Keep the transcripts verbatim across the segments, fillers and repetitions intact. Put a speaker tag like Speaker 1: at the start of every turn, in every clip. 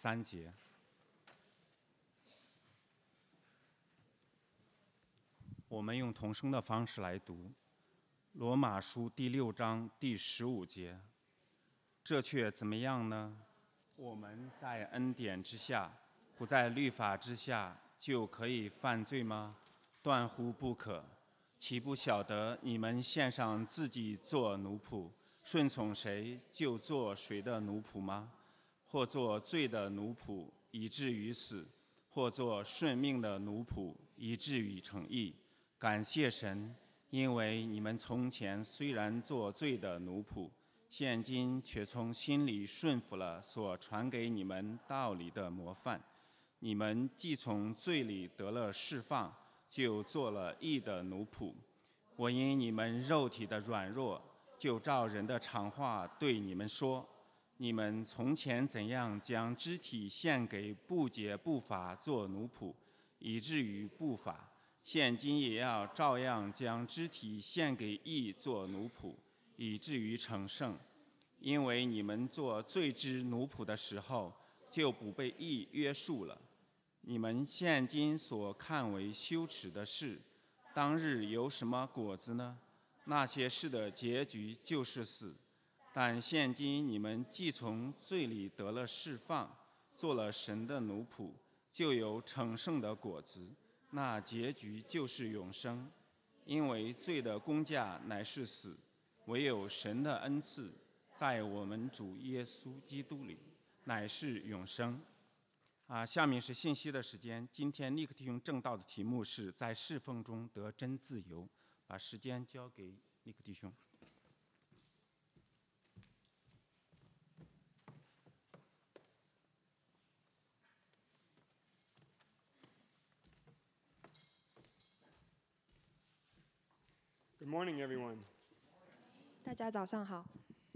Speaker 1: 三节。我们用同声的方式来读罗马书第六章第十五节。这却怎么样呢？我们在恩典之下，不在律法之下，就可以犯罪吗？断乎不可。岂不晓得你们献上自己做奴仆，顺从谁就做谁的奴仆吗？或做罪的奴仆，以至于死；或做顺命的奴仆，以至于成义。感谢神，因为你们从前虽然做罪的奴仆，现今却从心里顺服了所传给你们道理的模范。你们既从罪里得了释放，就做了义的奴仆。我因你们肉体的软弱，就照人的常话对你们说：你们从前怎样将肢体献给不洁不法做奴仆，以至于不法，现今也要照样将肢体献给义做奴仆，以至于成圣。因为你们做罪之奴仆的时候，就不被义约束了。你们现今所看为羞耻的事，当日有什么果子呢？那些事的结局就是死。但现今你们既从罪里得了释放，做了神的奴仆，就有成圣的果子，那结局就是永生。因为罪的工价乃是死，唯有神的恩赐在我们主耶稣基督里乃是永生。啊，下面是信息的时间。今天尼克弟兄正道的题目是在侍奉中得真自由。把时间交给尼克弟兄。
Speaker 2: Good morning, everyone.
Speaker 3: 大家早上好。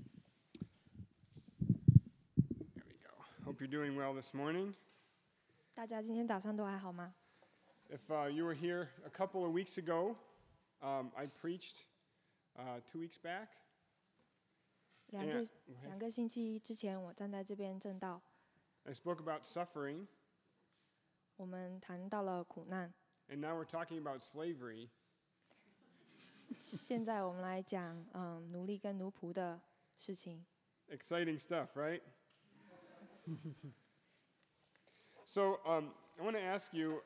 Speaker 2: There we go. Hope you're doing well this morning.
Speaker 3: 大家今天早上都还好吗？
Speaker 2: If uh, you were here a couple of weeks ago, um, I preached uh, two weeks back.
Speaker 3: 两个
Speaker 2: Yeah.
Speaker 3: 两个星期之前，我站在这边正道，
Speaker 2: I spoke about suffering,
Speaker 3: 我们谈到了苦难。
Speaker 2: and now we're talking about slavery.
Speaker 3: 现在我们来讲，嗯，奴隶跟奴仆的事情。
Speaker 2: Exciting stuff, right? So um, I want to ask you,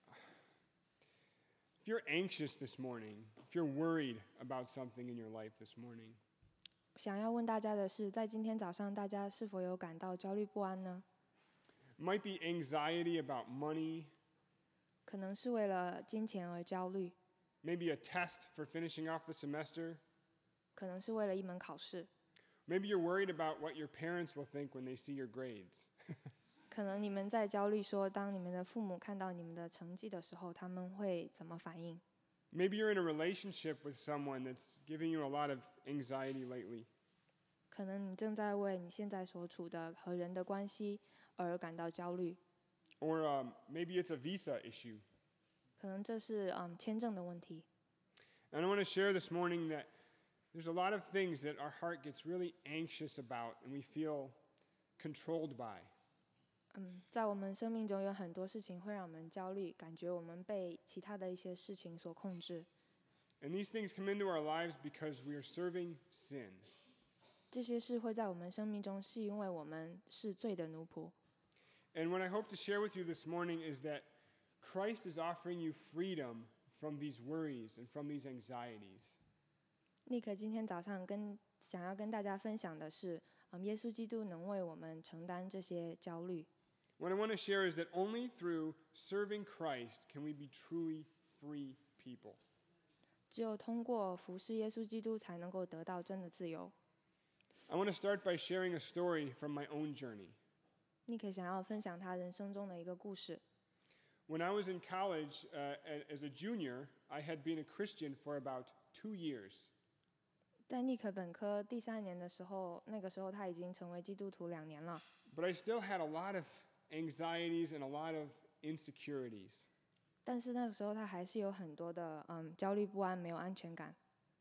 Speaker 2: if you're anxious this morning, if you're worried about something in your life this morning,
Speaker 3: 想要问大家的是，在今天早上，大家是否有感到焦虑不安呢？
Speaker 2: it might be anxiety about money,
Speaker 3: 可能是为了金钱而焦虑，
Speaker 2: maybe a test for finishing off the semester.
Speaker 3: 可能是为了一门考试，
Speaker 2: Maybe you're worried about what your parents will think when they see your grades.
Speaker 3: 可能你们在焦虑说，当你们的父母看到你们的成绩的时候，他们会怎么反应？
Speaker 2: Maybe you're in a relationship with someone that's giving you a lot of anxiety lately.
Speaker 3: 可能你正在为你现在所处的和人的关系而感到焦虑，
Speaker 2: Or um, maybe it's a visa issue.
Speaker 3: 可能这是嗯签证的问题。
Speaker 2: And I want to share this morning that there's a lot of things that our heart gets really anxious about and we feel controlled by.
Speaker 3: 嗯，在我们生命中有很多事情会让我们焦虑，感觉我们被其他的一些事情所控制。
Speaker 2: And these things come into our lives because we are serving sin.
Speaker 3: 这些事会在我们生命中，是因为我们是罪的奴仆。
Speaker 2: And what I hope to share with you this morning is that Christ is offering you freedom from these worries and from these anxieties.
Speaker 3: 尼克今天早上跟想要跟大家分享的是，嗯，耶稣基督能为我们承担这些焦虑。
Speaker 2: What I want to share is that only through serving Christ can we be truly free people.
Speaker 3: 只有通过服侍耶稣基督，才能够得到真的自由。
Speaker 2: I want to start by sharing a story from my own journey.
Speaker 3: 尼克想要分享他人生中的一个故事。
Speaker 2: When I was in college uh, as a junior, I had been a Christian for about two years.
Speaker 3: 在尼克本科第三年的时候，那个时候他已经成为基督徒两年了，
Speaker 2: But I still had a lot of anxieties and a lot of insecurities.
Speaker 3: 但是那个时候他还是有很多的嗯焦虑不安，没有安全感。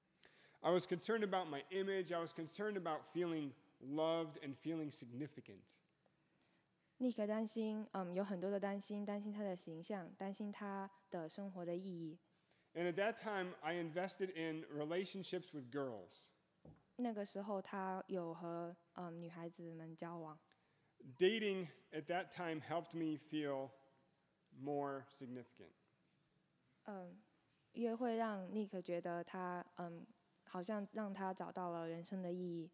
Speaker 2: I was concerned about my image. I was concerned about feeling loved and feeling significant.
Speaker 3: 尼克担心，嗯，有很多的担心，担心他的形象，担心他的生活的意义。
Speaker 2: And at that time, I invested in relationships with girls.
Speaker 3: 那个时候，他有和嗯女孩子们交往。
Speaker 2: Dating at that time helped me feel more significant.
Speaker 3: 嗯，约会让尼克觉得他嗯，好像让他找到了人生的意义。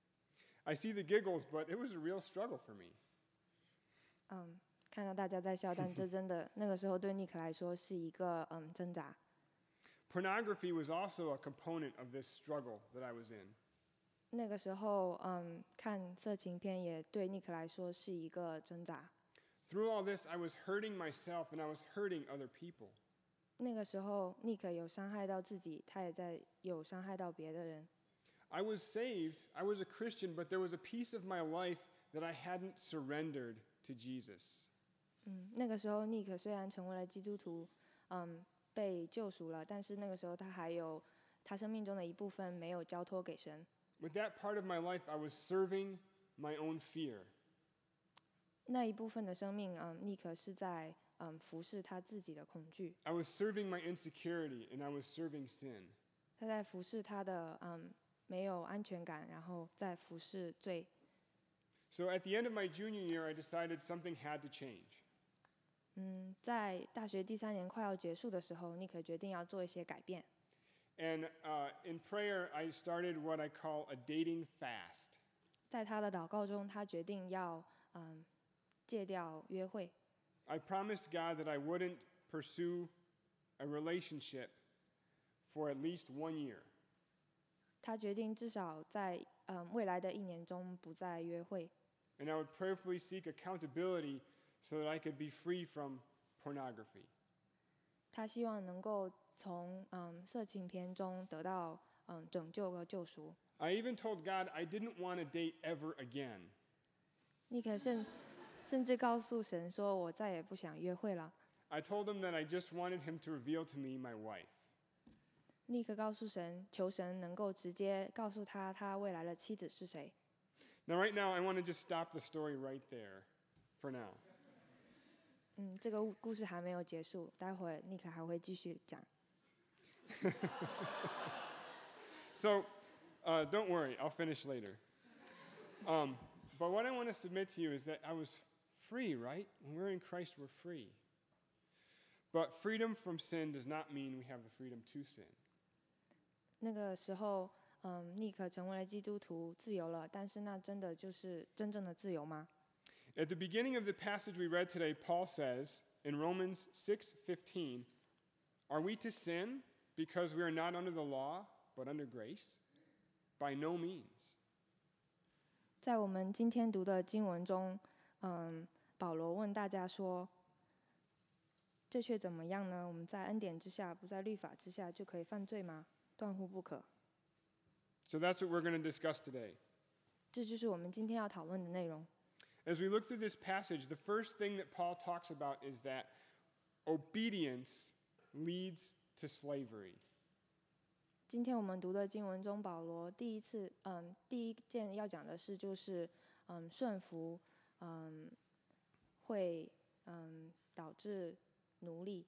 Speaker 2: I see the giggles, but it was a real struggle for me.
Speaker 3: 嗯，看到大家在笑，但这真的那个时候对尼克来说是一个嗯挣扎。
Speaker 2: Pornography was also a component of this struggle that I was in.
Speaker 3: 那个时候，嗯，看色情片也对尼克来说是一个挣扎。
Speaker 2: Through all this, I was hurting myself and I was hurting other people.
Speaker 3: 那个时候，尼克有伤害到自己，他也在有伤害到别的人。
Speaker 2: I was saved, I was a Christian, but there was a piece of my life that I hadn't surrendered to Jesus.
Speaker 3: 嗯，那个时候，尼克虽然成为了基督徒，嗯，被救赎了，但是那个时候他还有他生命中的一部分没有交托给神。
Speaker 2: With that part of my life, I was serving my own fear.
Speaker 3: 那一部分的生命，嗯，尼克是在嗯服侍他自己的恐惧。
Speaker 2: I was serving my insecurity and I was serving sin.
Speaker 3: 他在服侍他的嗯没有安全感，然后在服侍罪。
Speaker 2: So at the end of my junior year, I decided something had to change.
Speaker 3: 嗯，在大学第三年快要结束的时候，尼克决定要做一些改变。
Speaker 2: And uh, in prayer, I started what I call a dating fast.
Speaker 3: 在他的祷告中，他决定要嗯戒掉约会。
Speaker 2: I promised God that I wouldn't pursue a relationship for at least one year.
Speaker 3: 他决定至少在嗯未来的一年中不再约会。
Speaker 2: And I would prayerfully seek accountability so that I could be free from pornography.
Speaker 3: 他希望能够从嗯色情片中得到嗯拯救和救赎。
Speaker 2: I even told God I didn't want to date ever again.
Speaker 3: 尼克甚甚至告诉神说：“我再也不想约会了。”
Speaker 2: I told him that I just wanted him to reveal to me my wife.
Speaker 3: 尼克告诉神，求神能够直接告诉他他未来的妻子是谁。
Speaker 2: Now, right now, I want to just stop the story right there for now.
Speaker 3: 嗯，这个故事还没有结束，待会儿尼克还会继续讲。
Speaker 2: So, uh, don't worry, I'll finish later. Um, but what I want to submit to you is that I was free, right? When we're in Christ, we're free. But freedom from sin does not mean we have the freedom to sin.
Speaker 3: 那个时候，嗯，尼克成为了基督徒，自由了，但是那真的就是真正的自由吗？
Speaker 2: At the beginning of the passage we read today, Paul says in Romans six fifteen, "Are we to sin because we are not under the law, but under grace? By no means."
Speaker 3: 在我们今天读的经文中，嗯，保罗问大家说：“这却怎么样呢？我们在恩典之下，不在律法之下，就可以犯罪吗？断乎不可。”
Speaker 2: So that's what we're going to discuss today.
Speaker 3: 这就是我们今天要讨论的内容。
Speaker 2: As we look through this passage, the first thing that Paul talks about is that obedience leads to slavery.
Speaker 3: 今天我们读的经文中，保罗第一次，嗯，第一件要讲的事就是，嗯，顺服，嗯，会，嗯，导致奴隶。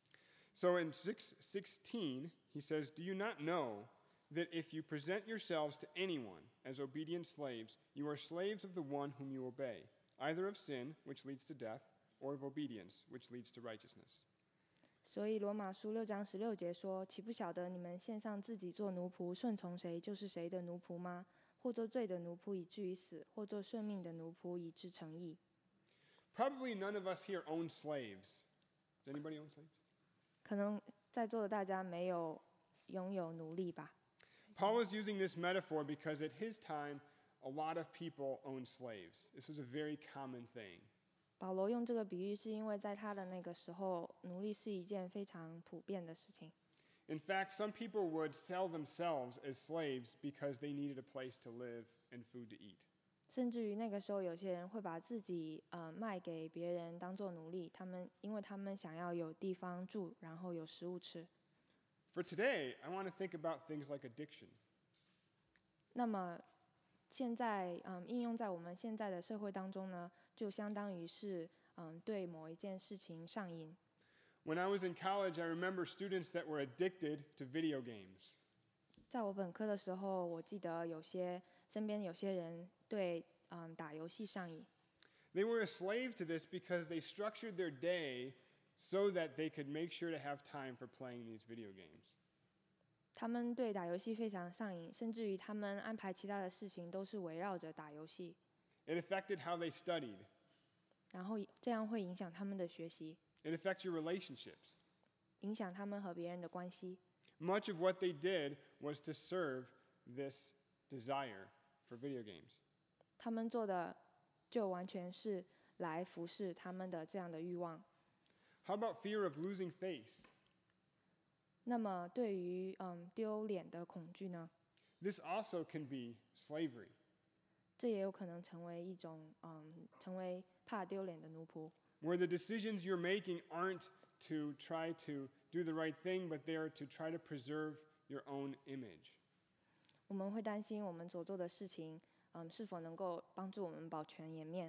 Speaker 2: So in six sixteen, he says, "Do you not know that if you present yourselves to anyone as obedient slaves, you are slaves of the one whom you obey, either of sin, which leads to death, or of obedience, which leads to righteousness."
Speaker 3: 所以罗马书六章十六节说：“岂不晓得你们献上自己做奴仆，顺从谁就是谁的奴仆吗？或做罪的奴仆以至于死，或做顺命的奴仆以致成义。”
Speaker 2: Probably none of us here own slaves. Does anybody own slaves?
Speaker 3: 可能在座的大家没有拥有奴隶吧？
Speaker 2: Paul was using this metaphor because at his time, a lot of people owned slaves. This was a very common thing.
Speaker 3: 保罗用这个比喻，是因为在他的那个时候，奴隶是一件非常普遍的事情。
Speaker 2: In fact, some people would sell themselves as slaves because they needed a place to live and food to eat.
Speaker 3: 甚至于那个时候，有些人会把自己呃卖给别人当做奴隶，他们因为他们想要有地方住，然后有食物吃。
Speaker 2: For today, I want to think about things like addiction.
Speaker 3: 那么现在嗯应用在我们现在的社会当中呢， 就相当于是嗯对某一件事情上瘾。
Speaker 2: When I was in college, I remember students that were addicted to video games.
Speaker 3: 在我本科的时候，我记得有些身边有些人对嗯打游戏上瘾。
Speaker 2: They were a slave to this because they structured their day so that they could make sure to have time for playing these video games.
Speaker 3: 他们对打游戏非常上瘾，甚至于他们安排其他的事情都是围绕着打游戏。
Speaker 2: It affected how they studied.
Speaker 3: 然后这样会影响他们的学习，
Speaker 2: It affects your relationships.
Speaker 3: 影响他们和别人的关系。
Speaker 2: Much of what they did was to serve this desire for video games.
Speaker 3: 他们做的就完全是来服侍他们的这样的欲望。
Speaker 2: How about fear of losing face?
Speaker 3: 那么对于嗯丢脸的恐惧呢？
Speaker 2: This also can be slavery.
Speaker 3: 这也有可能成为一种嗯成为怕丢脸的奴仆。
Speaker 2: Where the decisions you're making aren't to try to do the right thing, but they are to try to preserve your own image.
Speaker 3: 我们会担心我们所做的事情，嗯，是否能够帮助我们保全颜面。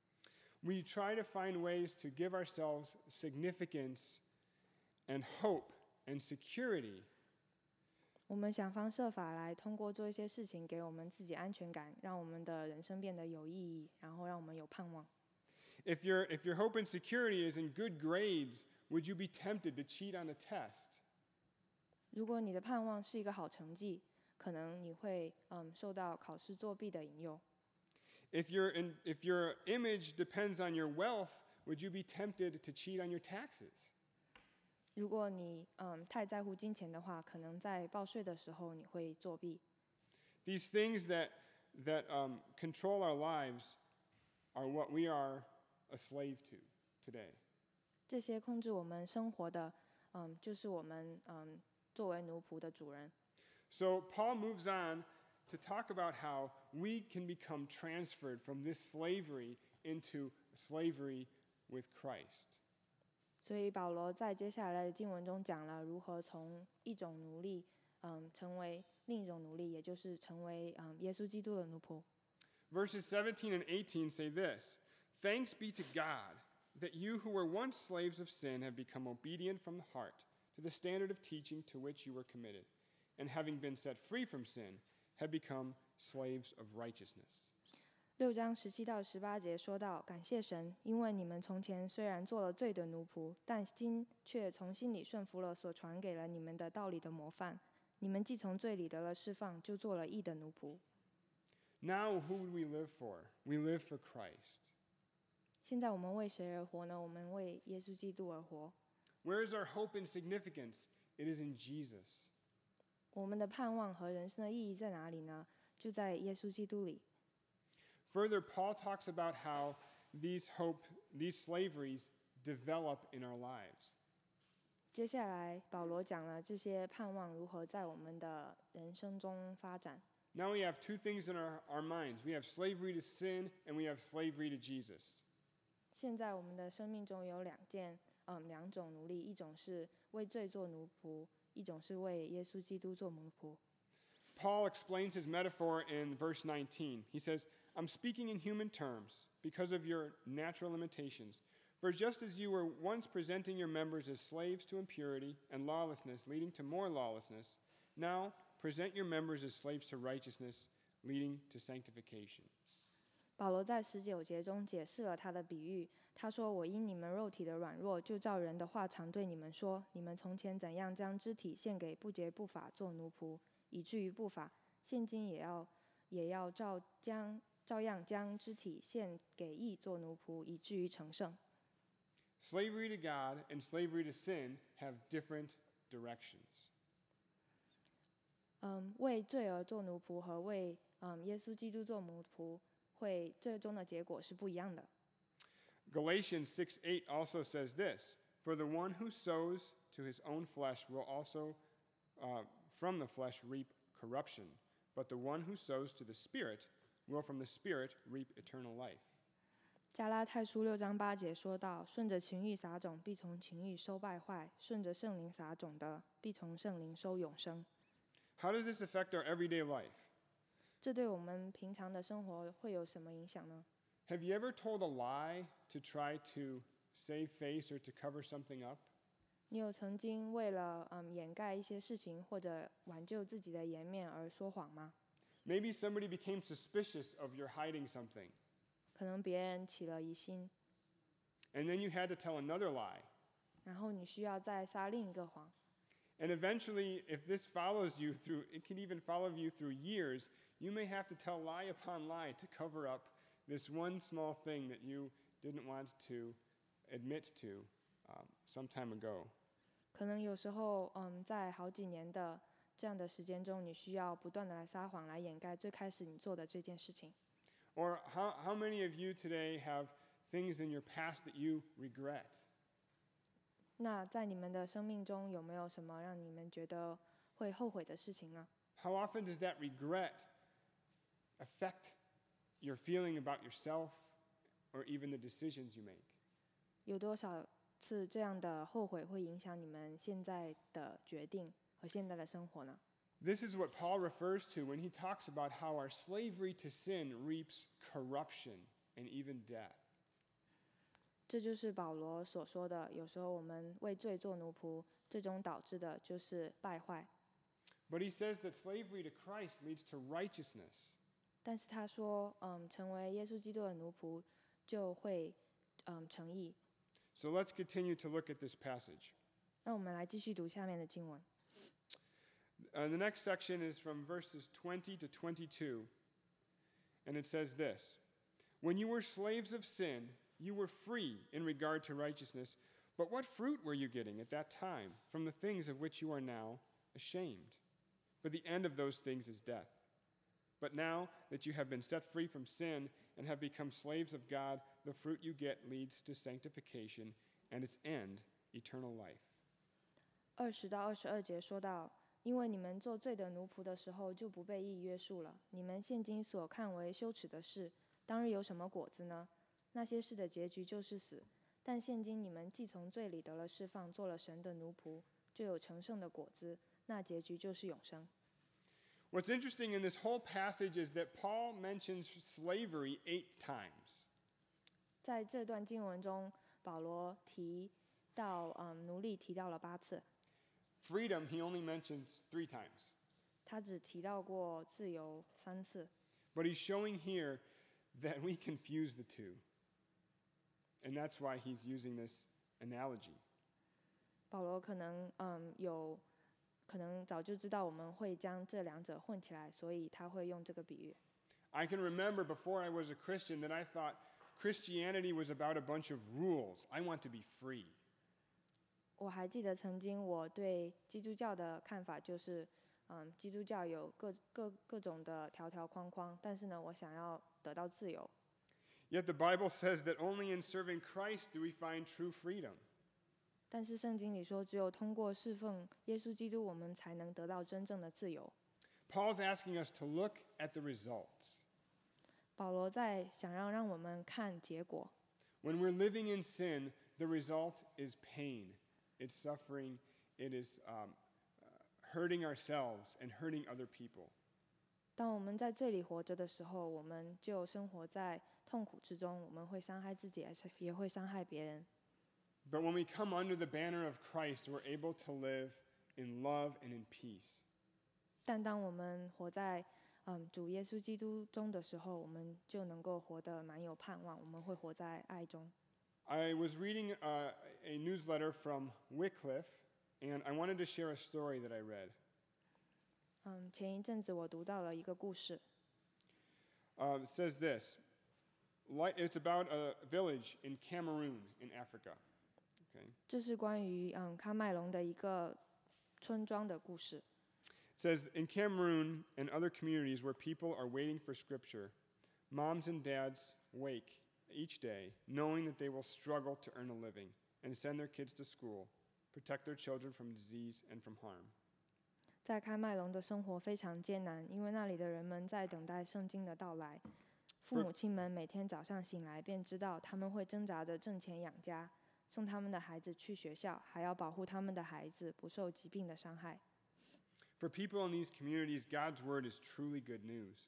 Speaker 2: We try to find ways to give ourselves significance and hope and security.
Speaker 3: 我们想方设法来通过做一些事情，给我们自己安全感，让我们的人生变得有意义，然后让我们有盼望。
Speaker 2: If your, if your hope and security is in good grades, would you be tempted to cheat on a test?
Speaker 3: 如果你的盼望是一个好成绩，可能你会嗯受到考试作弊的引诱。
Speaker 2: If, your in, if your image depends on your wealth, would you be tempted to cheat on your taxes?
Speaker 3: 如果你嗯太在乎金钱的话，可能在报税的时候你会作弊。
Speaker 2: These things that, that um, control our lives are what we are a slave to today.
Speaker 3: 这些控制我们生活的，嗯，就是我们嗯作为奴仆的主人。
Speaker 2: So Paul moves on to talk about how we can become transferred from this slavery into slavery with Christ.
Speaker 3: 所以保罗在接下来的经文中讲了如何从一种奴隶，嗯，成为另一种奴隶，也就是成为嗯耶稣基督的奴仆。
Speaker 2: Verses seventeen and eighteen say this: Thanks be to God that you who were once slaves of sin have become obedient from the heart to the standard of teaching to which you were committed, and having been set free from sin, have become slaves of righteousness.
Speaker 3: 六章十七到十八节说到，感谢神，因为你们从前虽然做了罪的奴仆，但今却从心里顺服了所传给了你们的道理的模范。你们既从罪里得了释放，就做了义的奴仆。
Speaker 2: Now, who would we live for? We live for Christ.
Speaker 3: 现在我们为谁而活呢？我们为耶稣基督而活。
Speaker 2: Where is our hope and significance? It is in Jesus.
Speaker 3: 我们的盼望和人生的意义在哪里呢？就在耶稣基督里。
Speaker 2: Further, Paul talks about how these hope, these slaveries develop in our lives.
Speaker 3: 接下来，保罗讲了这些盼望如何在我们的人生中发展。
Speaker 2: Now we have two things in our, our minds. We have slavery to sin and we have slavery to Jesus.
Speaker 3: 现在我们的生命中有两件，嗯，两种奴隶，一种是为罪做奴仆，一种是为耶稣基督做奴仆。
Speaker 2: Paul explains his metaphor in verse nineteen. He says, I'm speaking in human terms because of your natural limitations. For just as you were once presenting your members as slaves to impurity and lawlessness, leading to more lawlessness, now present your members as slaves to righteousness, leading to sanctification.
Speaker 3: 保罗在十九节中解释了他的比喻。他说：“我因你们肉体的软弱，就照人的话常对你们说：你们从前怎样将肢体献给不洁不法做奴仆，以至于不法，现今也要也要照将照样将肢体献给义做奴仆，以至于成圣。”
Speaker 2: Slavery to God and slavery to sin have different directions.
Speaker 3: 嗯，为罪而做奴仆和为嗯耶稣基督做奴仆，会最终的结果是不一样的。
Speaker 2: Galatians six eight also says this: For the one who sows to his own flesh will also uh, from the flesh reap corruption, but the one who sows to the Spirit will from the Spirit reap eternal life.
Speaker 3: 加拉太书六章八节说到：顺着情欲撒种，必从情欲收败坏；顺着圣灵撒种的，必从圣灵收永生。
Speaker 2: How does this affect our everyday life?
Speaker 3: 这对我们平常的生活会有什么影响呢？
Speaker 2: Have you ever told a lie to try to save face or to cover something up?
Speaker 3: 你有曾经为了嗯掩盖一些事情或者挽救自己的颜面而说谎吗？
Speaker 2: Maybe somebody became suspicious of your hiding something,
Speaker 3: 可能别人起了疑心，
Speaker 2: and then you had to tell another lie.
Speaker 3: 然后你需要再撒另一个谎。
Speaker 2: And eventually, if this follows you through, it can even follow you through years, you may have to tell lie upon lie to cover up this one small thing that you didn't want to admit to um, some time ago.
Speaker 3: 可能有时候，嗯，在好几年的这样的时间中，你需要不断的来撒谎来掩盖最开始你做的这件事情。
Speaker 2: Or how, how many of you today have things in your past that you regret?
Speaker 3: 那在你们的生命中有没有什么让你们觉得会后悔的事情呢？
Speaker 2: How often does that regret affect your feeling about yourself or even the decisions you make?
Speaker 3: 有多少次这样的后悔会影响你们现在的决定和现在的生活呢？
Speaker 2: This is what Paul refers to when he talks about how our slavery to sin reaps corruption and even death.
Speaker 3: 这就是保罗所说的，有时候我们为罪做奴仆，最终导致的就是败坏。
Speaker 2: But he says that slavery to Christ leads to righteousness.
Speaker 3: 但是他说，嗯，成为耶稣基督的奴仆就会，嗯，成义。
Speaker 2: So let's continue to look at this passage.
Speaker 3: 那我们来继续读下面的经文。
Speaker 2: Uh, the next section is from verses twenty to twenty-two, and it says this: When you were slaves of sin, you were free in regard to righteousness, but what fruit were you getting at that time from the things of which you are now ashamed? For the end of those things is death. But now that you have been set free from sin and have become slaves of God, the fruit you get leads to sanctification, and its end, eternal life.
Speaker 3: 二十到二十二节说到，因为你们做罪的奴仆的时候，就不被义约束了。你们现今所看为羞耻的事，当日有什么果子呢？那些事的结局就是死。但现今你们既从罪里得了释放，做了神的奴仆，就有成圣的果子，那结局就是永生。
Speaker 2: What's interesting in this whole passage is that Paul mentions slavery eight times.
Speaker 3: 在这段经文中，保罗提到嗯奴隶提到了八次，
Speaker 2: Freedom, he only mentions three times.
Speaker 3: 他只提到过自由三次。
Speaker 2: But he's showing here that we confuse the two. And that's why he's using this analogy.
Speaker 3: 保罗可能嗯有，可能早就知道我们会将这两者混起来，所以他会用这个比喻。
Speaker 2: I can remember before I was a Christian that I thought Christianity was about a bunch of rules. I want to be free.
Speaker 3: 我还记得曾经我对基督教的看法就是，嗯，基督教有各各各种的条条框框，但是呢，我想要得到自由。
Speaker 2: Yet the Bible says that only in serving Christ do we find true freedom.
Speaker 3: 但是圣经里说，只有通过侍奉耶稣基督，我们才能得到真正的自由。
Speaker 2: Paul's asking us to look at the results.
Speaker 3: 保罗在想要让我们看结果。
Speaker 2: When we're living in sin, the result is pain. It's suffering. It is um, uh, hurting ourselves and hurting other people.
Speaker 3: 当我们在罪里活着的时候，我们就生活在痛苦之中，我们会伤害自己，也会伤害别人。
Speaker 2: But when we come under the banner of Christ, we're able to live in love and in peace.
Speaker 3: 但当我们活在嗯主耶稣基督中的时候，我们就能够活得蛮有盼望，我们会活在爱中。
Speaker 2: I was reading uh, a newsletter from Wycliffe, and I wanted to share a story that I read.
Speaker 3: 嗯，前一阵子我读到了一个故事，
Speaker 2: Uh, it says this. Like, it's about a village in Cameroon in Africa. Okay.
Speaker 3: 这是关于嗯喀麦隆的一个村庄的故事。
Speaker 2: It says, in Cameroon and other communities where people are waiting for scripture, moms and dads wake each day knowing that they will struggle to earn a living and send their kids to school, protect their children from disease and from harm.
Speaker 3: 在喀麦隆的生活非常艰难，因为那里的人们在等待圣经的到来。父母亲们每天早上醒来便知道他们会挣扎着挣钱养家，送他们的孩子去学校，还要保护他们的孩子不受疾病的伤害。
Speaker 2: For people in these communities, God's word is truly good news.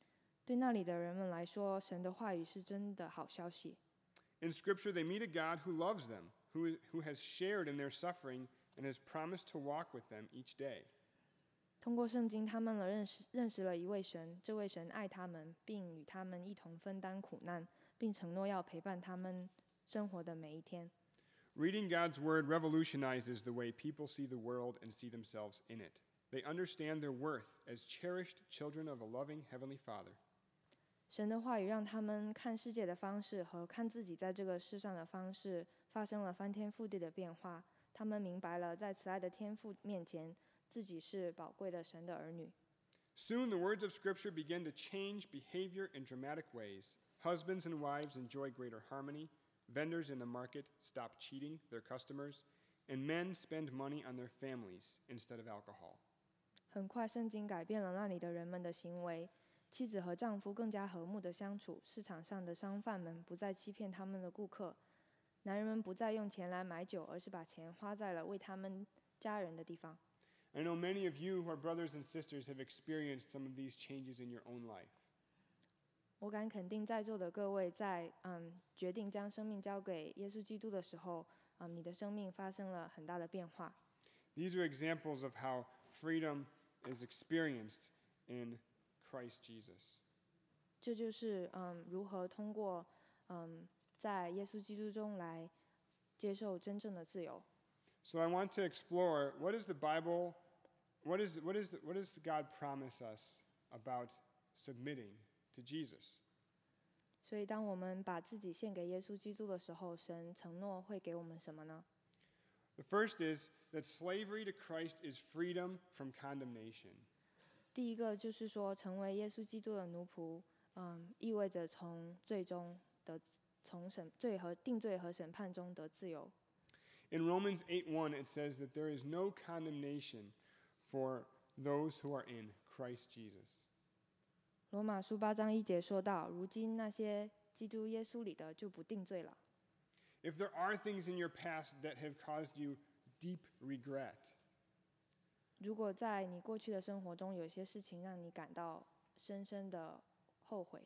Speaker 3: 对那里的人们来说，神的话语是真的好消息。
Speaker 2: In Scripture, they meet a God who loves them, who, who has shared in their suffering, and has promised to walk with them each day.
Speaker 3: 通过圣经，他们了认识认识了一位神，这位神爱他们，并与他们一同分担苦难，并承诺要陪伴他们生活的每一天。
Speaker 2: Reading God's Word revolutionizes the way people see the world and see themselves in it. They understand their worth as cherished children of a loving Heavenly Father.
Speaker 3: 神的话语让他们看世界的方式和看自己在这个世上的方式发生了翻天覆地的变化。他们明白了，在慈爱的天父面前，自己是宝贵的神的儿女。
Speaker 2: Soon the words of Scripture begin to change behavior in dramatic ways. Husbands and wives enjoy greater harmony. Vendors in the market stop cheating their customers. And men spend money on their families instead of alcohol.
Speaker 3: 很快，圣经改变了那里的人们的行为，妻子和丈夫更加和睦的相处，市场上的商贩们不再欺骗他们的顾客，男人们不再用钱来买酒，而是把钱花在了为他们家人的地方。
Speaker 2: I know many of you who are brothers and sisters have experienced some of these changes in your own life.
Speaker 3: 我敢肯定，在座的各位在嗯决定将生命交给耶稣基督的时候，嗯你的生命发生了很大的变化。
Speaker 2: These are examples of how freedom is experienced in Christ Jesus.
Speaker 3: 这就是嗯如何通过嗯在耶稣基督中来接受真正的自由。
Speaker 2: So I want to explore what is the Bible, what is what is what does God promise us about submitting to Jesus?
Speaker 3: 所以，当我们把自己献给耶稣基督的时候，神承诺会给我们什么呢？
Speaker 2: The first is that slavery to Christ is freedom from condemnation.
Speaker 3: 第一个就是说，成为耶稣基督的奴仆，嗯，意味着从最终得从审罪和定罪和审判中得自由。
Speaker 2: In Romans eight one, it says that there is no condemnation for those who are in Christ Jesus.
Speaker 3: 罗马书八章一节说到：“如今那些基督耶稣里的，就不定罪了。”
Speaker 2: If there are things in your past that have caused you deep regret,
Speaker 3: 如果在你过去的生活中有些事情让你感到深深的后悔，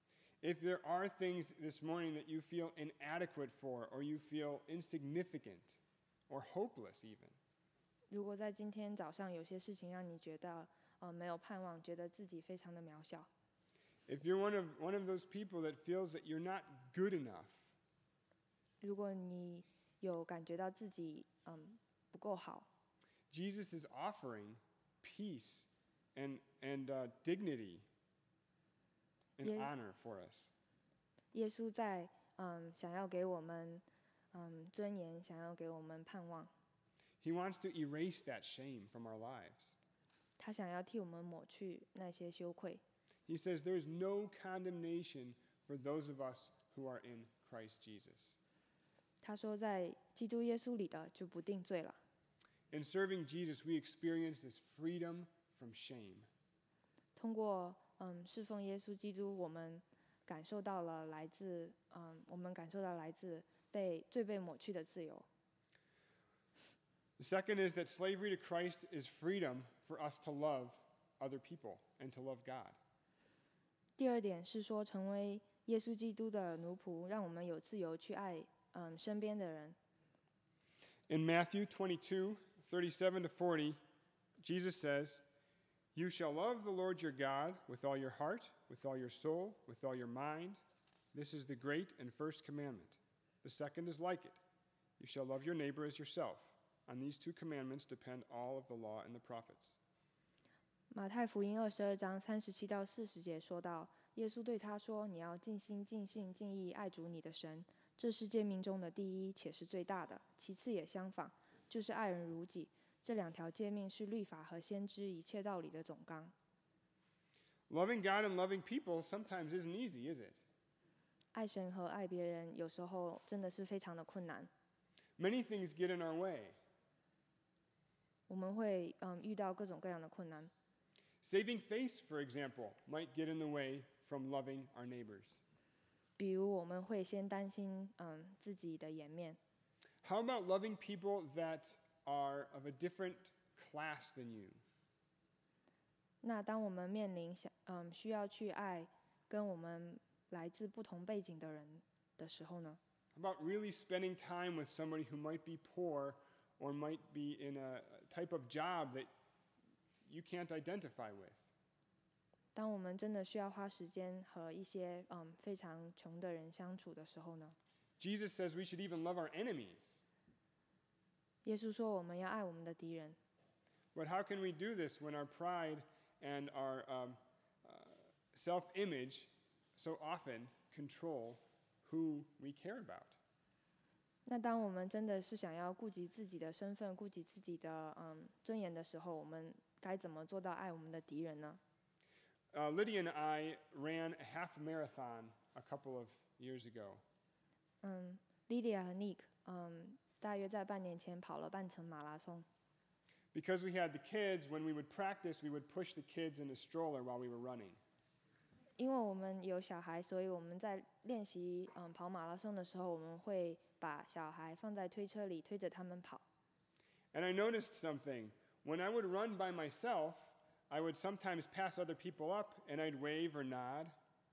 Speaker 2: if there are things this morning that you feel inadequate for, or you feel insignificant, or hopeless even,
Speaker 3: 如果在今天早上有些事情让你觉得呃没有盼望，觉得自己非常的渺小，
Speaker 2: if you're one of, one of those people that feels that you're not good enough,
Speaker 3: 如果你有感觉到自己嗯不够好，
Speaker 2: Jesus is offering peace and, and uh, dignity and
Speaker 3: Yeah.
Speaker 2: honor for us.
Speaker 3: 耶稣在嗯想要给我们嗯尊严，想要给我们盼望，
Speaker 2: He wants to erase that shame from our lives.
Speaker 3: 他想要替我们抹去那些羞愧。
Speaker 2: He says there is no condemnation for those of us who are in Christ Jesus.
Speaker 3: 他说，在基督耶稣里的就不定罪了。
Speaker 2: In serving Jesus, we experience this freedom from shame.
Speaker 3: 通过嗯侍奉耶稣基督，我们感受到了来自嗯我们感受到来自被最被抹去的自由。
Speaker 2: The second is that slavery to Christ is freedom for us to love other people and to love God.
Speaker 3: 第二点是说，成为耶稣基督的奴仆，让我们有自由去爱嗯身边的人。
Speaker 2: In Matthew twenty-two, thirty-seven to forty, Jesus says, "You shall love the Lord your God with all your heart, with all your soul, with all your mind. This is the great and first commandment. The second is like it. You shall love your neighbor as yourself. On these two commandments depend all of the law and the prophets."
Speaker 3: 马太福音二十二章三十七到四十节说到，耶稣对他说：“你要尽心、尽性、尽意爱主你的神，这是诫命中的第一，且是最大的。其次也相仿，就是爱人如己。这两条诫命是律法和先知一切道理的总纲。”
Speaker 2: Loving God and loving people sometimes isn't easy, is it?
Speaker 3: 爱神和爱别人，有时候真的是非常的困难。
Speaker 2: Many things get in our way.
Speaker 3: 我们会嗯遇到各种各样的困难。
Speaker 2: Saving face, for example, might get in the way from loving our neighbors.
Speaker 3: 比如我们会先担心嗯自己的颜面。
Speaker 2: How about loving people that are of a different class than you?
Speaker 3: 那当我们面临想嗯需要去爱跟我们来自不同背景的人的时候呢？
Speaker 2: How about really spending time with somebody who might be poor or might be in a type of job that you can't identify with?
Speaker 3: 当我们真的需要花时间和一些嗯非常穷的人相处的时候呢？
Speaker 2: Jesus says we should even love our enemies.
Speaker 3: 耶稣说我们要爱我们的敌人，
Speaker 2: But how can we do this when our pride and our um, uh, self-image so often control who we care about?
Speaker 3: 那当我们真的是想要顾及自己的身份、顾及自己的嗯尊严的时候，我们该怎么做到爱我们的敌人呢？
Speaker 2: Uh, Lydia and I ran a half marathon a couple of years ago.
Speaker 3: 嗯 ，Lydia 和 Nick 嗯大约在半年前跑了半程马拉松。
Speaker 2: Because we had the kids, when we would practice, we would push the kids in a stroller while we were running.
Speaker 3: 因为我们有小孩，所以我们在练习嗯跑马拉松的时候，我们会把小孩放在推车里，推着他们跑。
Speaker 2: And I noticed something. When I would run by myself, I would sometimes pass other people up and I'd wave or nod.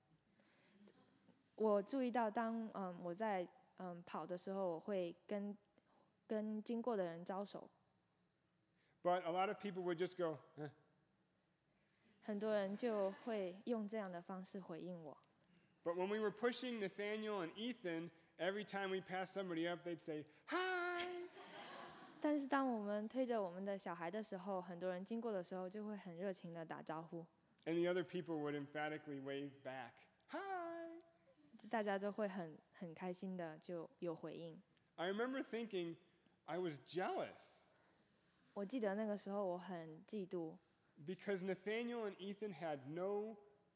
Speaker 3: 我注意到当，嗯我在嗯跑的时候，我会跟跟经过的人招手，
Speaker 2: But a lot of people would just go, eh.
Speaker 3: 很多人就会用这样的方式回应我。
Speaker 2: But when we were pushing Nathaniel and Ethan, every time we passed somebody up, they'd say, hi.
Speaker 3: 但是当我们推着我们的小孩的时候，很多人经过的时候就会很热情的打招呼，
Speaker 2: And the other people would emphatically wave back, hi.
Speaker 3: 大家就会很很开心的就有回应。
Speaker 2: I remember thinking I was jealous
Speaker 3: 我记得那个时候我很嫉妒，
Speaker 2: because Nathaniel and Ethan had no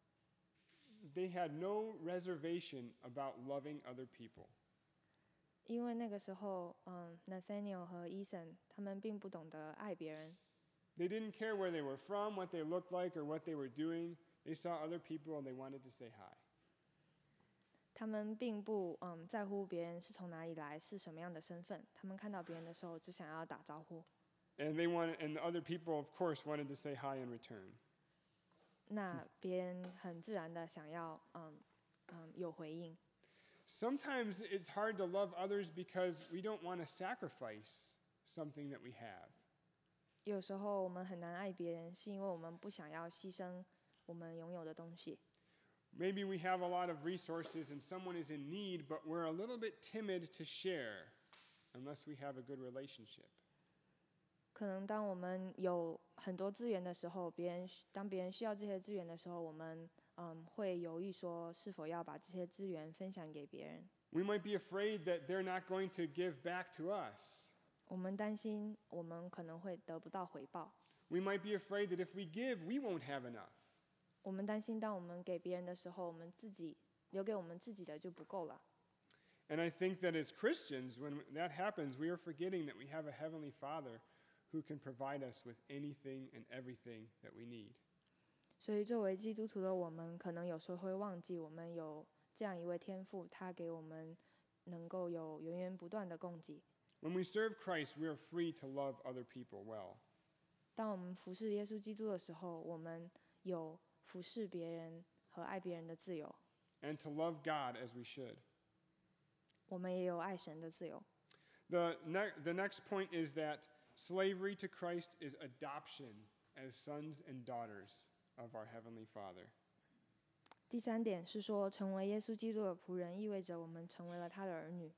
Speaker 2: they had no reservation about loving other people.
Speaker 3: 因为那个时候，嗯，Nathaniel 和 Ethan 他们并不懂得爱别人，
Speaker 2: They didn't care where they were from, what they looked like, or what they were doing. They saw other people and they wanted to say hi.
Speaker 3: 他们并不嗯在乎别人是从哪里来，是什么样的身份。他们看到别人的时候，只想要打招呼。
Speaker 2: And they wanted, and the other people, of course, wanted to say hi in return.
Speaker 3: 那别人很自然的想要嗯嗯有回应。
Speaker 2: Sometimes it's hard to love others because we don't want to sacrifice something that we have.
Speaker 3: 有时候我们很难爱别人，是因为我们不想要牺牲我们拥有的东西。
Speaker 2: Maybe we have a lot of resources and someone is in need, but we're a little bit timid to share unless we have a good relationship.
Speaker 3: 可能当我们有很多资源的时候，别人当别人需要这些资源的时候，我们嗯会犹豫说是否要把这些资源分享给别人。
Speaker 2: We might be afraid that they're not going to give back to us.
Speaker 3: 我们担心我们可能会得不到回报。
Speaker 2: We might be afraid that if we give, we won't have enough.
Speaker 3: 我们担心当我们给别人的时候，我们自己留给我们自己的就不够了。
Speaker 2: And I think that as Christians, when that happens, we are forgetting that we have a Heavenly Father who can provide us with anything and everything that we need.
Speaker 3: 所以作为基督徒的我们，可能有时候会忘记我们有这样一位天父，他给我们能够有源源不断的供给。
Speaker 2: When we serve Christ, we are free to love other people well.
Speaker 3: 当我们服侍耶稣基督的时候，我们有服侍别人和爱别人的自由，
Speaker 2: And to love God as we should.
Speaker 3: 我们也有爱神的自由。
Speaker 2: The, ne- the next point is that slavery to Christ is adoption as sons and daughters of our Heavenly Father.
Speaker 3: 第三点是说，成为耶稣基督的仆人，意味着我们成为了他的儿女。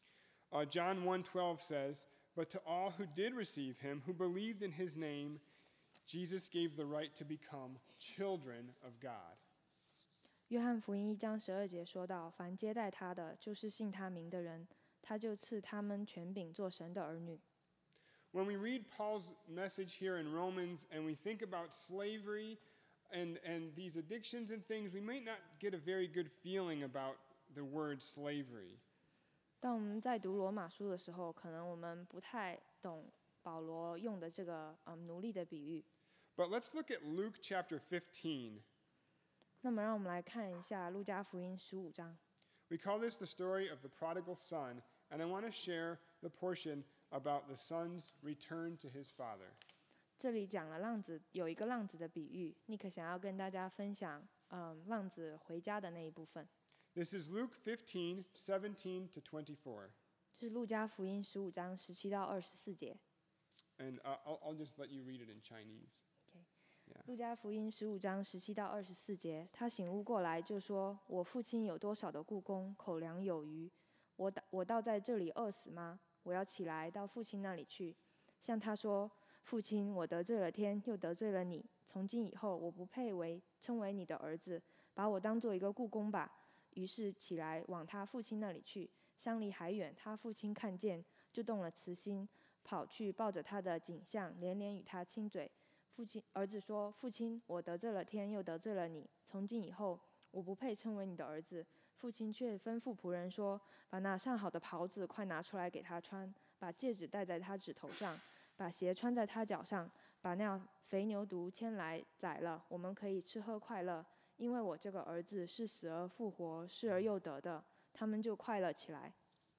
Speaker 2: Uh, John one twelve says, "But to all who did receive him, who believed in his name, Jesus gave the right to become children of God."
Speaker 3: 约翰福音一章十二节说到：“凡接待他的，就是信他名的人，他就赐他们权柄做神的儿女。”
Speaker 2: When we read Paul's message here in Romans and we think about slavery and, and these addictions and things, we might not get a very good feeling about the word slavery.
Speaker 3: 当我们在读罗马书的时候，可能我们不太懂保罗用的这个嗯奴隶的比喻。
Speaker 2: But let's look at Luke chapter fifteen.
Speaker 3: 那么，让我们来看一下路加福音十五章。
Speaker 2: We call this the story of the prodigal son, and I want to share the portion about the son's return to his father.
Speaker 3: 这里讲了浪子有一个浪子的比喻，尼克想要跟大家分享嗯浪子回家的那一部分。
Speaker 2: This is Luke fifteen, seventeen to twenty-four.
Speaker 3: 是路加福音十五章十七到二十四节。
Speaker 2: And uh, I'll, I'll just let you read it in Chinese.
Speaker 3: 路加福音十五章十七到二十四节，他醒悟过来，就说：“我父亲有多少的雇工，口粮有余，我我倒在这里饿死吗？我要起来到父亲那里去，向他说：父亲，我得罪了天，又得罪了你。从今以后，我不配为称为你的儿子，把我当做一个雇工吧。”于是起来往他父亲那里去，相离还远，他父亲看见，就动了慈心，跑去抱着他的颈项，连连与他亲嘴。父亲儿子说：“父亲，我得罪了天，又得罪了你。从今以后，我不配称为你的儿子。”父亲却吩咐仆人说：“把那上好的袍子快拿出来给他穿，把戒指戴在他指头上，把鞋穿在他脚上，把那肥牛犊牵来宰了，我们可以吃喝快乐。因为我这个儿子是死而复活，失而又得的。”他们就快乐起来。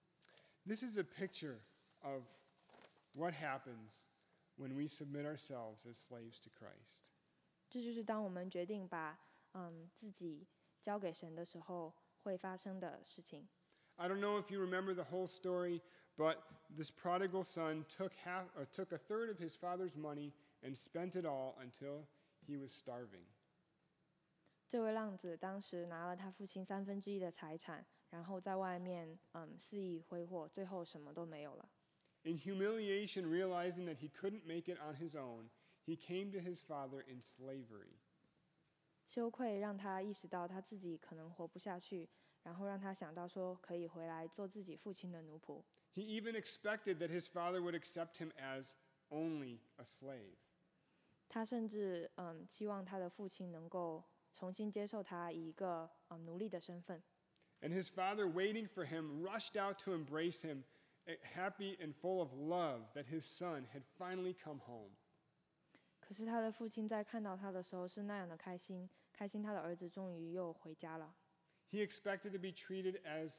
Speaker 2: This is a picture of what happens when we submit ourselves as slaves to Christ.
Speaker 3: 这就是当我们决定把嗯自己交给神的时候会发生的事情。
Speaker 2: I don't know if you remember the whole story, but this prodigal son took half or took a third of his father's money and spent it all until he was starving.
Speaker 3: 这位浪子当时拿了他父亲三分之一的财产，然后在外面嗯肆意挥霍，最后什么都没有了。
Speaker 2: In humiliation, realizing that he couldn't make it on his own, he came to his father in slavery.
Speaker 3: 羞愧让他意识到他自己可能活不下去，然后让他想到说可以回来做自己父亲的奴仆。
Speaker 2: He even expected that his father would accept him as only a slave.
Speaker 3: 他甚至嗯期望他的父亲能够重新接受他以一个嗯奴隶的身份。
Speaker 2: And his father, waiting for him, rushed out to embrace him, happy and full of love that his son had finally come home.
Speaker 3: 可是他的父亲在看到他的时候是那样的开心，开心他的儿子终于又回家了。
Speaker 2: He expected to be treated as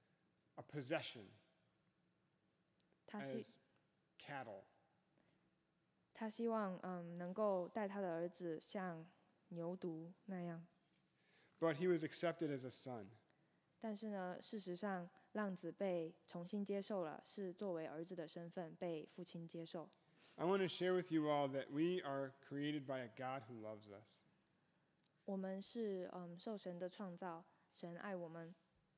Speaker 2: a possession,
Speaker 3: 他希
Speaker 2: as cattle.
Speaker 3: 他希望嗯能够带他的儿子像牛犊那样。
Speaker 2: But he was accepted as a son.
Speaker 3: 但是呢，事实上，浪子被重新接受了，是作为儿子的身份被父亲接受。
Speaker 2: I want to share with you all that we are created by a God who loves us.
Speaker 3: 我们是嗯受神的创造，神爱我们。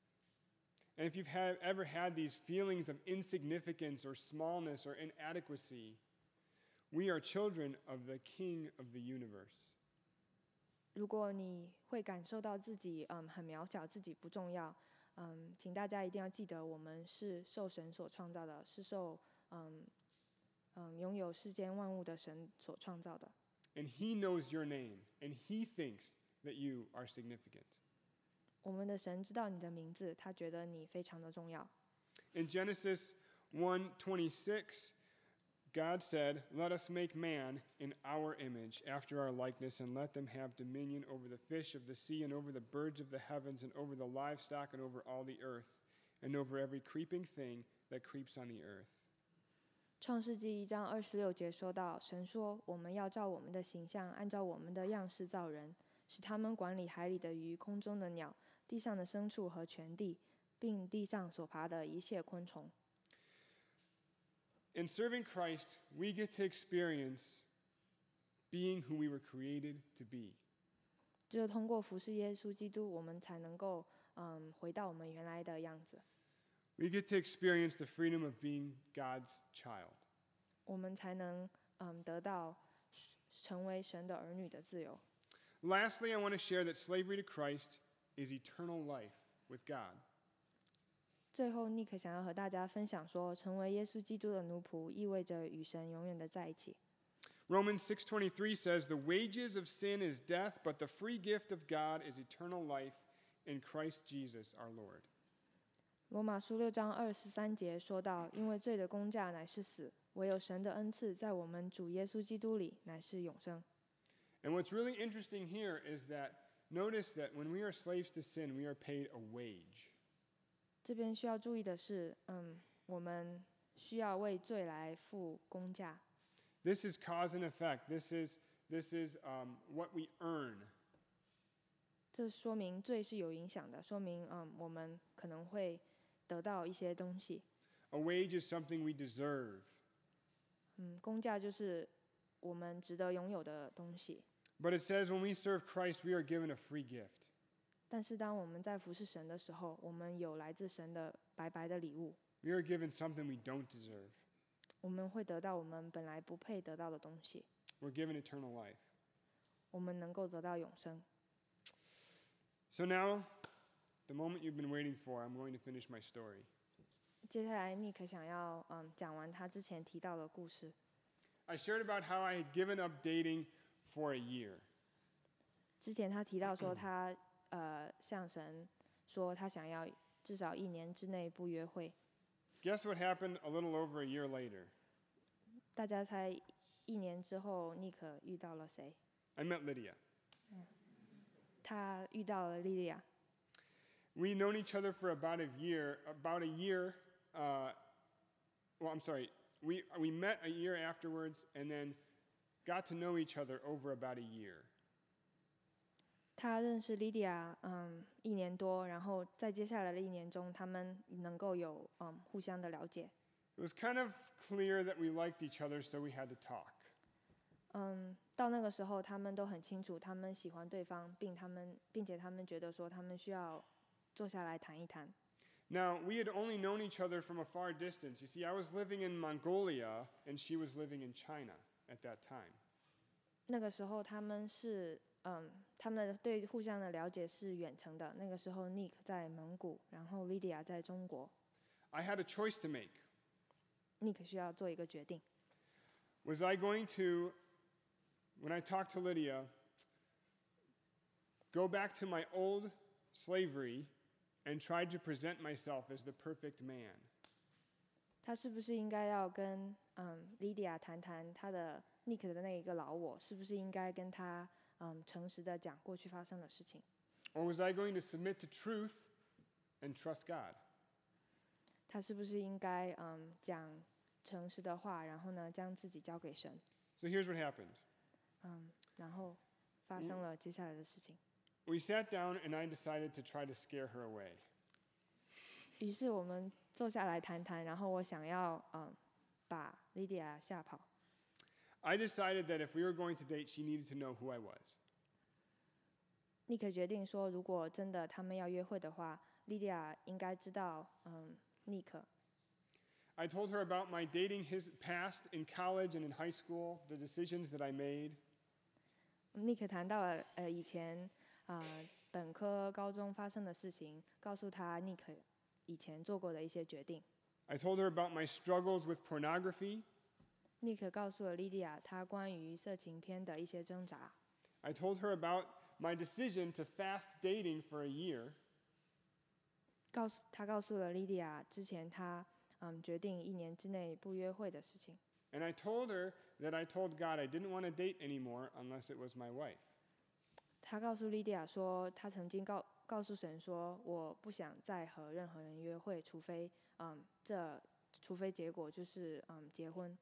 Speaker 2: And if you've had, ever had these feelings of insignificance or smallness or inadequacy, we are children of the King of the universe.
Speaker 3: 如果你会感受到自己嗯很渺小，自己不重要，嗯，请大家一定要记得，我们是受神所创造的，是受嗯嗯拥有世间万物的神所创造的。
Speaker 2: And he knows your name, and he thinks that you are significant.
Speaker 3: 我们的神知道你的名字，他觉得你非常的重要。
Speaker 2: In Genesis one twenty-six, God said, "Let us make man in our image, after our likeness, and let them have dominion over the fish of the sea, and over the birds of the heavens, and over the livestock, and over all the earth, and over every creeping thing that creeps on the earth."
Speaker 3: 创世纪一章二十六节说到，神说：“我们要照我们的形象，按照我们的样式造人，使他们管理海里的鱼、空中的鸟、地上的牲畜和全地，并地上所爬的一切昆虫。”
Speaker 2: In serving Christ, we get to experience being who we were created to be.
Speaker 3: 只有通过服侍耶稣基督，我们才能够嗯回到我们原来的样子。
Speaker 2: We get to experience the freedom of being God's child.
Speaker 3: 我们才能嗯得到成为神的儿女的自由。
Speaker 2: Lastly, I want to share that slavery to Christ is eternal life with God.
Speaker 3: 最后，尼克想要和大家分享说，成为耶稣基督的奴仆，意味着与神永远的在一起。
Speaker 2: Romans six twenty-three says, "The wages of sin is death, but the free gift of God is eternal life in Christ Jesus our Lord."
Speaker 3: 罗马书六章二十三节说到：“因为罪的工价乃是死，唯有神的恩赐在我们主耶稣基督里乃是永生。”
Speaker 2: And what's really interesting here is that notice that when we are slaves to sin, we are paid a wage.
Speaker 3: 这边需要注意的是，嗯，我们需要为罪来付工价。
Speaker 2: This is cause and effect. This is, this is um, what we earn.
Speaker 3: 这说明罪是有影响的，说明嗯我们可能会得到一些东西。
Speaker 2: A wage is something we deserve.
Speaker 3: 嗯，工价就是我们值得拥有的东西。
Speaker 2: But it says when we serve Christ, we are given a free gift.
Speaker 3: 但是当我们在服侍神的时候，我们有来自神的白白的礼物，
Speaker 2: We are given something we don't deserve.
Speaker 3: 我们会得到我们本来不配得到的东西，
Speaker 2: We're given eternal life.
Speaker 3: 我们能够得到永生。
Speaker 2: So now, the moment you've been waiting for, I'm going to finish my story.
Speaker 3: 接下来，尼克想要嗯讲完他之前提到的故事。
Speaker 2: I shared about how I had given up dating for a year.
Speaker 3: 之前他提到说他呃向神说他想要至少一年之内不约会。
Speaker 2: Guess what happened a little over a year later?
Speaker 3: 大家猜一年之后，尼克遇到了谁？
Speaker 2: I met Lydia.
Speaker 3: 他遇到了莉莉亚。
Speaker 2: We'd known each other for about a year, about a year, uh, well, I'm sorry, we, we met a year afterwards and then got to know each other over about a year.
Speaker 3: 他认识莉莉亚，嗯，一年多，然后在接下来的一年中，他们能够有嗯互相的了解。
Speaker 2: It was kind of clear that we liked each other, so we had to talk.
Speaker 3: 嗯，到那个时候，他们都很清楚，他们喜欢对方，并他们，并且他们觉得说，他们需要坐下来谈一谈。
Speaker 2: Now, we had only known each other from a far distance. You see, I was living in Mongolia and she was living in China at that time.
Speaker 3: 那个时候，他们是嗯，他们的对互相的了解是远程的。那个时候，Nick 在蒙古，然后 Lydia 在中国。
Speaker 2: I had a choice to make.
Speaker 3: Nick 需要做一个决定。
Speaker 2: Was I going to, when I talked to Lydia, go back to my old slavery and try to present myself as the perfect man?
Speaker 3: 他是不是应该要跟嗯 Lydia 谈谈他的 Nick 的那一个老我，是不是应该跟他嗯诚实的讲过去发生的事情？
Speaker 2: Or was I going to submit to truth and trust God?
Speaker 3: 他是不是应该嗯讲诚实的话，然后呢将自己交给神？
Speaker 2: So here's what happened.
Speaker 3: 嗯，然后发生了接下来的事情。
Speaker 2: We sat down and I decided to try to scare her away.
Speaker 3: 于是我们坐下来谈谈，然后我想要嗯把 Lydia 吓跑。
Speaker 2: I decided that if we were going to date, she needed to know who I was.
Speaker 3: Nick 决定说，如果真的他们要约会的话， Lydia 应该知道嗯 Nick。
Speaker 2: I told her about my dating his past in college and in high school, the decisions that I made.
Speaker 3: Nick 谈到了呃以前啊、呃、本科、高中发生的事情，告诉他 Nick 以前做过的一些决定。
Speaker 2: I told her about my struggles with pornography.
Speaker 3: Nick 告诉了 Lydia 他关于色情片的一些挣扎。
Speaker 2: I told her about my decision to fast dating for a year.
Speaker 3: 告诉他告诉了 Lydia 之前他嗯决定一年之内不约会的事情。
Speaker 2: And I told her that I told God I didn't want to date anymore unless it was my wife.
Speaker 3: 他告诉 Lydia 说，他曾经告告诉神说，我不想再和任何人约会，除非嗯这除非结果就是嗯结婚。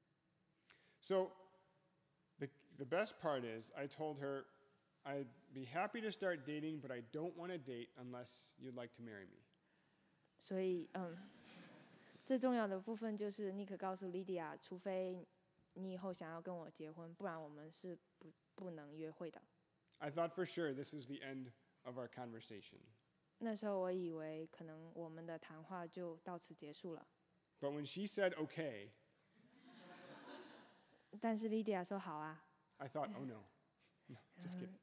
Speaker 2: So the, the best part is I told her I'd be happy to start dating, but I don't want to date unless you'd like to marry me.
Speaker 3: 所以嗯，最重要的部分就是 Nick 告诉 Lydia， 除非你以后想要跟我结婚，不然我们是不不能约会的。
Speaker 2: I thought for sure this was the end of our conversation.
Speaker 3: 那时候我以为可能我们的谈话就到此结束了，
Speaker 2: But when she said okay,
Speaker 3: 但是 Lydia 说好啊。
Speaker 2: I thought, oh no. No, just kidding.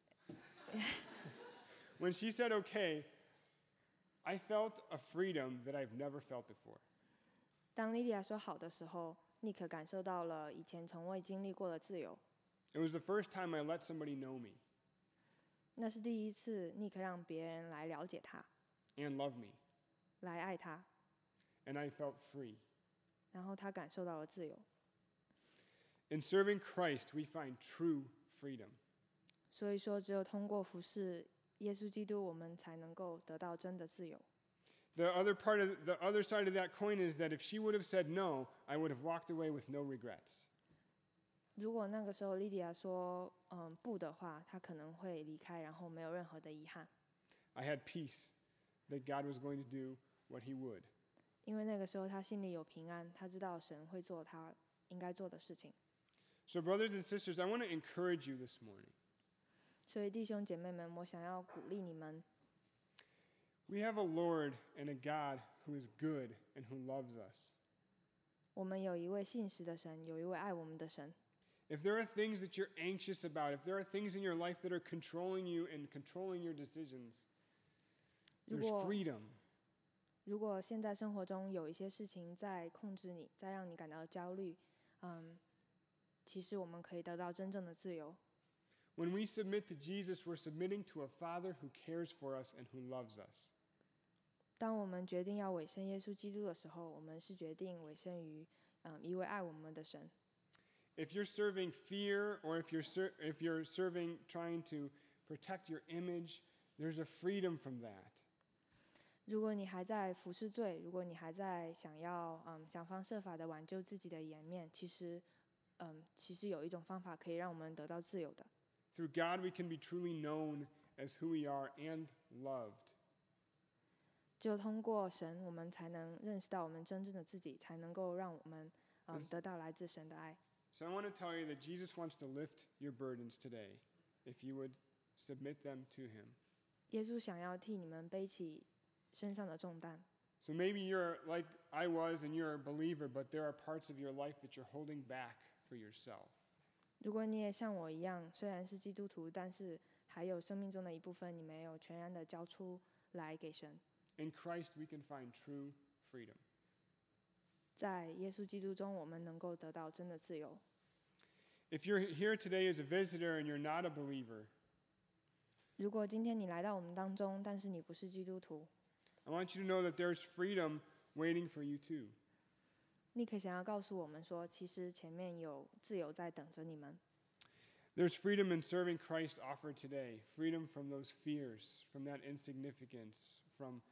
Speaker 2: When she said okay, I felt a freedom that I've never felt before.
Speaker 3: 当 Lydia 说好的时候，Nick 感受到了以前从未经历过的自由。
Speaker 2: It was the first time I let somebody know me
Speaker 3: 那是第一次 Nick 让别人来了解他，
Speaker 2: and love me,
Speaker 3: 来爱他，
Speaker 2: and I felt free.
Speaker 3: 然后他感受到了自由。
Speaker 2: In serving Christ, we find true freedom.
Speaker 3: 所以说，只有通过服侍耶稣基督，我们才能够得到真的自由。
Speaker 2: The other part of the other side of that coin is that if she would have said no, I would have walked away with no regrets.
Speaker 3: 如果那个时候莉迪亚说嗯不的话，她可能会离开，然后没有任何的遗憾。
Speaker 2: I had peace that God was going to do what he would.
Speaker 3: 因为那个时候她心里有平安，她知道神会做她应该做的事情。
Speaker 2: So, brothers and sisters, I want to encourage you this morning.
Speaker 3: 所以弟兄姐妹们，我想要鼓励你们。
Speaker 2: We have a Lord and a God who is good and who loves us.
Speaker 3: 我们有一位信实的神，有一位爱我们的神。
Speaker 2: If there are things that you're anxious about, if there are things in your life that are controlling you and controlling your decisions,
Speaker 3: 如
Speaker 2: there's
Speaker 3: 果
Speaker 2: freedom.
Speaker 3: 如果现在生活中有一些事情在控制你，在让你感到焦虑，嗯，其实我们可以得到真正的自由。
Speaker 2: When we submit to Jesus, we're submitting to a Father who cares for us and who loves us.
Speaker 3: 当我们决定要委身耶稣基督的时候，我们是决定委身于嗯一位爱我们的神。
Speaker 2: If you're serving fear or if you're ser- if you're serving trying to protect your image, there's a freedom from that.
Speaker 3: 如果你还在服侍罪，如果你还在想要嗯想方设法的挽救自己的颜面，其实嗯其实有一种方法可以让我们得到自由的。
Speaker 2: Through God, we can be truly known as who we are and loved.
Speaker 3: 只有通过神，我们才能认识到我们真正的自己，才能够让我们嗯得到来自神的爱。
Speaker 2: So I want to tell you that Jesus wants to lift your burdens today if you would submit them to him.
Speaker 3: 耶稣想要替你们背起身上的重担。
Speaker 2: So maybe you're like I was and you're a believer, but there are parts of your life that you're holding back for yourself.
Speaker 3: 如果你也像我一样，虽然是基督徒，但是还有生命中的一部分你没有全然的交出来给神。
Speaker 2: In Christ, we can find true freedom.
Speaker 3: 在耶稣基督中，我们能够得到真的自由。
Speaker 2: If you're here today as a visitor and you're not a believer,
Speaker 3: 如果今天你来到我们当中，但是你不是基督徒，
Speaker 2: I want you to know that there's freedom waiting for you too.
Speaker 3: 你可想要告诉我们说，其实前面有自由在等着你们。
Speaker 2: There's freedom in serving Christ offered today. Freedom from those fears, from that insignificance, from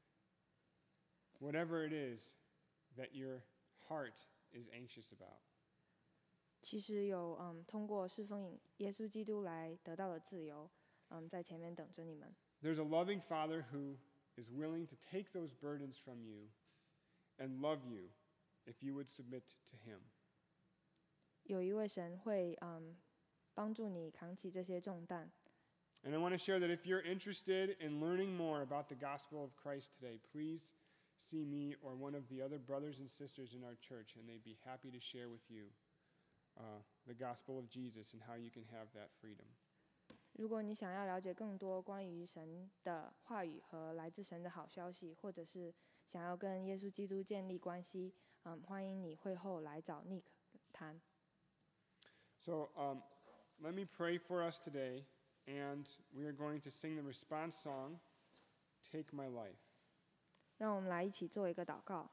Speaker 2: whatever it is that your heart is anxious about.
Speaker 3: 其实有嗯，通过侍奉耶稣基督来得到的自由，嗯，在前面等着你们。
Speaker 2: There's a loving Father who is willing to take those burdens from you and love you if you would submit to him.
Speaker 3: 有一位神会嗯帮助你扛起这些重担。
Speaker 2: And I want to share that if you're interested in learning more about the gospel of Christ today, please see me or one of the other brothers and sisters in our church, and they'd be happy to share with you uh, the gospel of Jesus and how you can have that freedom.
Speaker 3: 如果你想要了解更多关于神的话语和来自神的好消息，或者是想要跟耶稣基督建立关系，嗯，欢迎你会后来找 Nick 谈。
Speaker 2: So um, let me pray for us today, and we are going to sing the response song, Take My Life.
Speaker 3: 让我们来一起做一个祷告。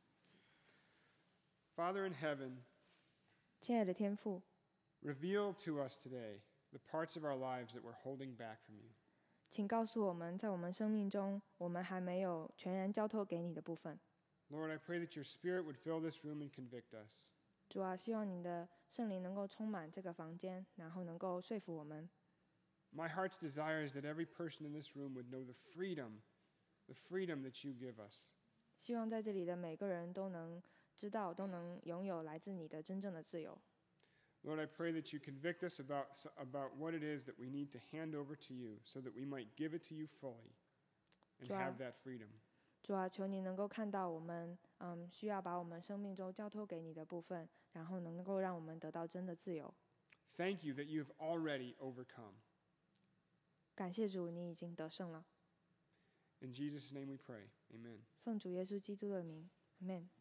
Speaker 2: Father in heaven,
Speaker 3: 亲爱的天父，
Speaker 2: reveal to us today the parts of our lives that we're holding back from you.
Speaker 3: 请告诉我们，在我们生命中，我们还没有全然交托给你的部分。
Speaker 2: Lord, I pray that your spirit would fill this room and convict us.
Speaker 3: 主啊，希望你的圣灵能够充满这个房间，然后能够说服我们。
Speaker 2: My heart's desire is that every person in this room would know the freedom, the freedom that you give us.
Speaker 3: 希望在这里的每个人都能知道，都能拥有来自你的真正的自由。
Speaker 2: Lord, I pray that you convict us about, about what it is that we need to hand over to you so that we might give it to you fully and
Speaker 3: Joel.
Speaker 2: have that freedom.
Speaker 3: 主啊，求你能够看到我们，嗯，需要把我们生命中交托给你的部分，然后能够让我们得到真的自由。
Speaker 2: Thank you that you have already overcome.
Speaker 3: 感谢主，你已经得胜了。
Speaker 2: In Jesus' name we pray. Amen.
Speaker 3: 奉主耶稣基督的名 ，Amen。